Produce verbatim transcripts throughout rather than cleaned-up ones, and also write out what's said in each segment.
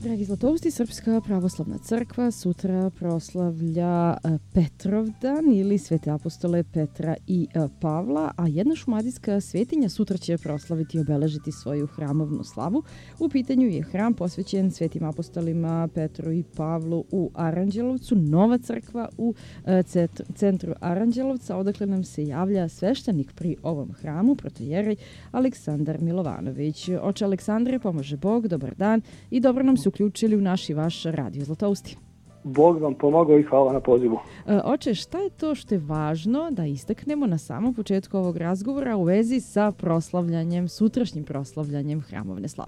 Dragi Zlatousti, Srpska pravoslavna crkva sutra proslavlja Petrovdan ili Svete apostole Petra i Pavla, a jedna šumadijska svetinja sutra će proslaviti i obeležiti svoju hramovnu slavu. U pitanju je hram posvećen svetim apostolima Petru i Pavlu u Aranđelovcu, nova crkva u centru Aranđelovca, odakle nam se javlja sveštenik pri ovom hramu, protojerej Aleksandar Milovanović. Oče Aleksandre, pomože Bog, dobar dan i dobro nam se uključili u naš i vaš radio Zlatousti. Bog vam pomogao i hvala na pozivu. E, oče, šta je to što je važno da istaknemo na samom početku ovog razgovora u vezi sa proslavljanjem, sutrašnjim proslavljanjem hramovne slave?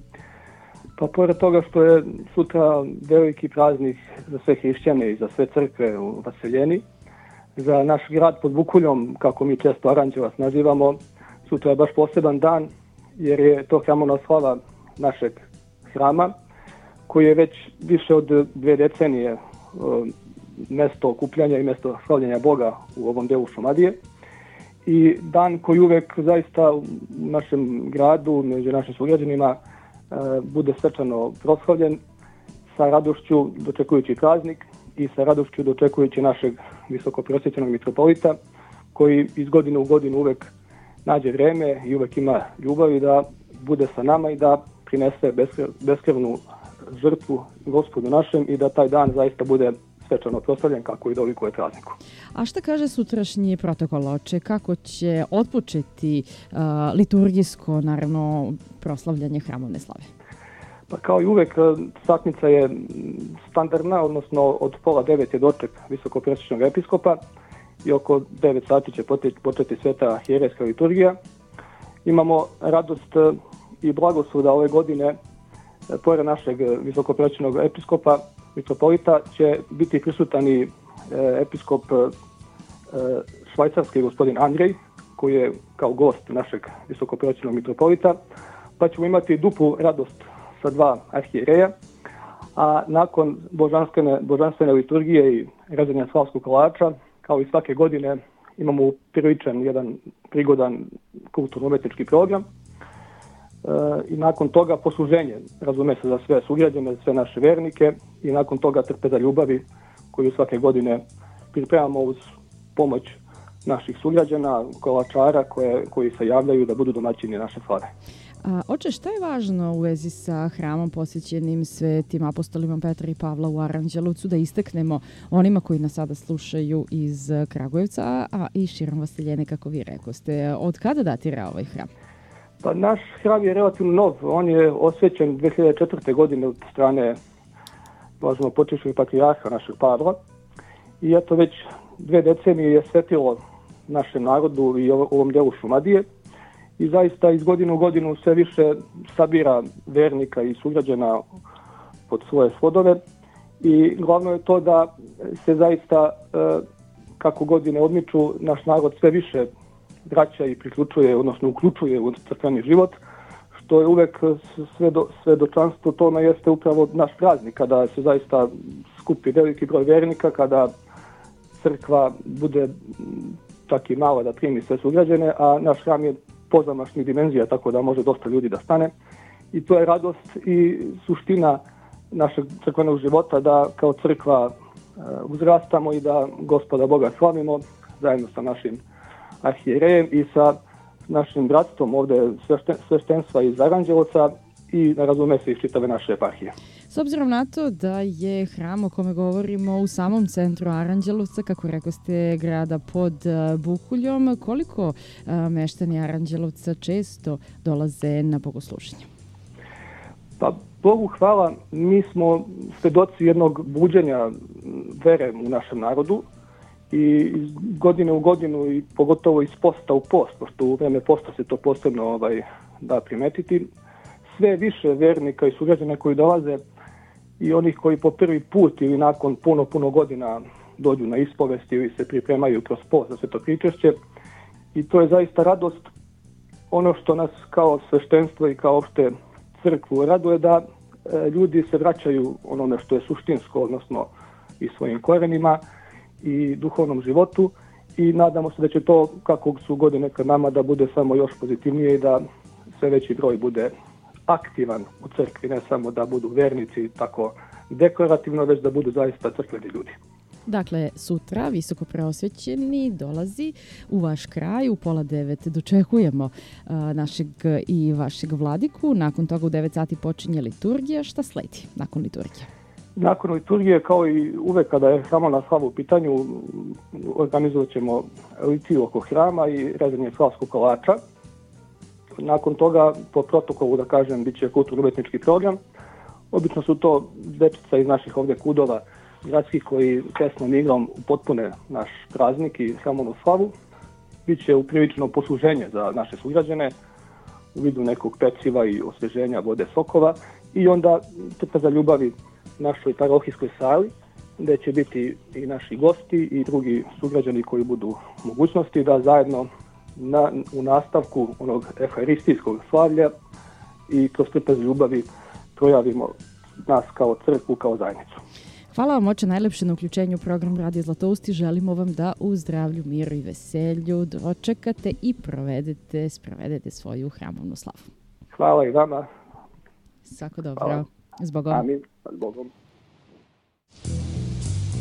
Pa pored toga što je sutra veliki praznik za sve hrišćane i za sve crkve u Vaseljeni, za naš grad pod Bukuljom, kako mi često Aranđelovac nazivamo, sutra je baš poseban dan jer je to hramovna slava našeg hrama, koji je već više od dve decenije mesto okupljanja i mesto slavljenja Boga u ovom delu Šumadije. I dan koji uvek zaista u našem gradu, među našim sugrađanima, bude svečano proslavljen, sa radošću dočekujući praznik i sa radošću dočekujući našeg visokoprosvećenog mitropolita, koji iz godine u godinu uvek nađe vreme i uvek ima ljubavi da bude sa nama i da prinese beskrvnu žrtvu Gospodu našem i da taj dan zaista bude svečano proslavljen kako i dolikuje prazniku. A šta kaže sutrašnji protokol, oče? Kako će otpočeti uh, liturgijsko, naravno, proslavljanje hramovne slave? Pa kao i uvek, satnica je standardna, odnosno od pola devet je doček visokoprosvećenog episkopa i oko devet sati će početi sveta arhijerejska liturgija. Imamo radost i blagoslov da ove godine, pored našeg visokoprosvećenog episkopa, mitropolita, će biti prisutan i episkop švajcarski gospodin Andrej, koji je kao gost našeg visokoprosvećenog mitropolita, pa ćemo imati duplu radost sa dva arhijereja, a nakon božanstvene, božanstvene liturgije i rezanja slavskog kolača, kao i svake godine, imamo priličan jedan prigodan kulturno-umetnički program. I nakon toga posluženje, razume se, za sve sugrađane, za sve naše vernike, i nakon toga trpeza ljubavi koju svake godine pripremamo uz pomoć naših sugrađana, kolačara koje, koji se javljaju da budu domaćini naše slave. A, oče, šta je važno u vezi sa hramom posvećenim svetim apostolima Petra i Pavla u Aranđelovcu, da istaknemo onima koji nas sada slušaju iz Kragujevca, a i širom Vaseljene, kako vi rekoste? Od kada datira ovaj hram? Pa naš hram je relativno nov. On je osvećen dve hiljade četvrte. godine od strane možemo počešćeg patrijarha našeg Pavla. I eto već dve decenije je svetilo našem narodu i ovom delu Šumadije. I zaista iz godine u godinu sve više sabira vernika i sugrađana pod svoje svodove. I glavno je to da se zaista, kako godine odmiču, naš narod sve više vraća i priključuje, odnosno uključuje u crkveni život, što je uvek svedo, svedočanstvo tome jeste upravo naš praznik, kada se zaista skupi veliki broj vernika, kada crkva bude čak i mala da primi sve sugrađane, a naš hram je pozamašnih dimenzija, tako da može dosta ljudi da stane. I to je radost i suština našeg crkvenog života, da kao crkva uzrastamo i da Gospoda Boga slavimo zajedno sa našim arhijerejem i sa našim bratstvom ovde sveštenstva iz Aranđelovca i, razume se, iz čitave naše eparhije. S obzirom na to da je hram o kome govorimo u samom centru Aranđelovca, kako rekoste, grada pod Bukuljom, koliko meštani Aranđelovca često dolaze na bogosluženje? Pa, Bogu hvala, mi smo svedoci jednog buđenja vere u našem narodu i iz godine u godinu i pogotovo iz posta u post, pošto u vreme posta se to posebno ovaj, da primetiti, sve više vernika i sugrađana koji dolaze i onih koji po prvi put ili nakon puno, puno godina dođu na ispovest ili se pripremaju kroz post za sveto pričešće. I to je zaista radost. Ono što nas kao sveštenstvo i kao opšte crkvu raduje, da e, ljudi se vraćaju onome što je suštinsko, odnosno i svojim korenima i duhovnom životu, i nadamo se da će to, kako su godine pred nama, da bude samo još pozitivnije i da sve veći broj bude aktivan u crkvi, ne samo da budu vernici tako dekorativno, već da budu zaista crkveni ljudi. Dakle, sutra visokopreosvećeni dolazi u vaš kraj, u pola devet dočekujemo uh, našeg i vašeg vladiku. Nakon toga u devet sati počinje liturgija. Šta sledi nakon liturgije? Nakon liturgije, kao i uvek kada je hramovna slava u pitanju, organizovat ćemo litiju oko hrama i rezanje slavskog kolača. Nakon toga, po protokolu, da kažem, bit će kulturno-umetnički program. Obično su to dečica iz naših ovdje kudova gradskih koji pesnom igrom upotpune naš praznik i hramovnu slavu. Biće uprilično posluženje za naše sugrađane u vidu nekog peciva i osveženja vode sokova i onda crta za ljubavi našoj parohijskoj sali, gde će biti i naši gosti i drugi sugrađani koji budu u mogućnosti da zajedno na, u nastavku onog eharistijskog slavlja i kroz crta za ljubavi projavimo nas kao crkvu, kao zajednicu. Hvala vam oče najlepše na uključenju u program Radio Zlatousti. Želimo vam da u zdravlju, miru i veselju dočekate i provedete, sprovedete svoju hramovnu slavu. Hvala i vama. Svako dobro. Zbogom. Amin. Zbogom.